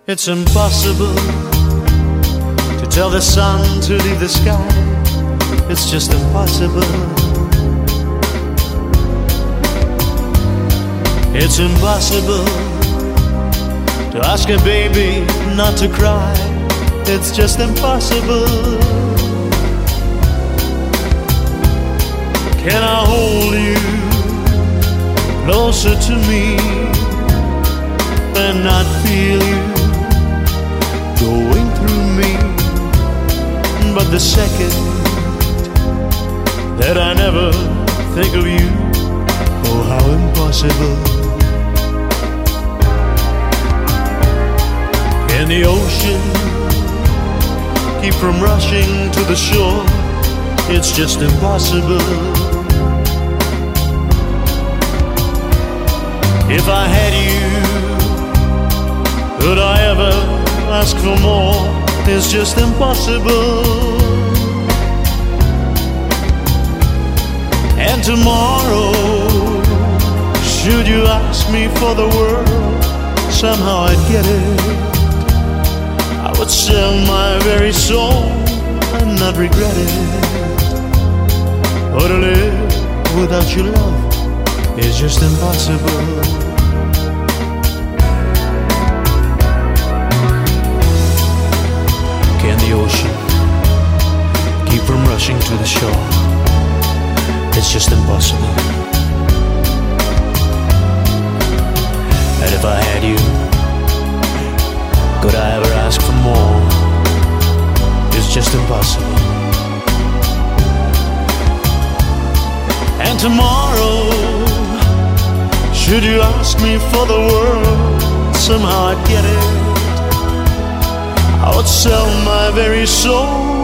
It's impossible to tell the sun to leave the sky. It's just impossible. It's impossible to ask a baby not to cry. It's just impossible. Can I hold you closer to me and not feel you going through me? But the second that I never think of you, oh how impossible. Can the ocean keep from rushing to the shore? It's just impossible. If I had you, could I ever ask for more? It's just impossible. And tomorrow, should you ask me for the world, somehow I'd get it. I would sell my very soul and not regret it. But to live without your love is just impossible. Can the ocean keep from rushing to the shore? It's just impossible. And if I had you, could I ever ask for more? It's just impossible. And tomorrow, should you ask me for the world, somehow I'd get it. I would sell my very soul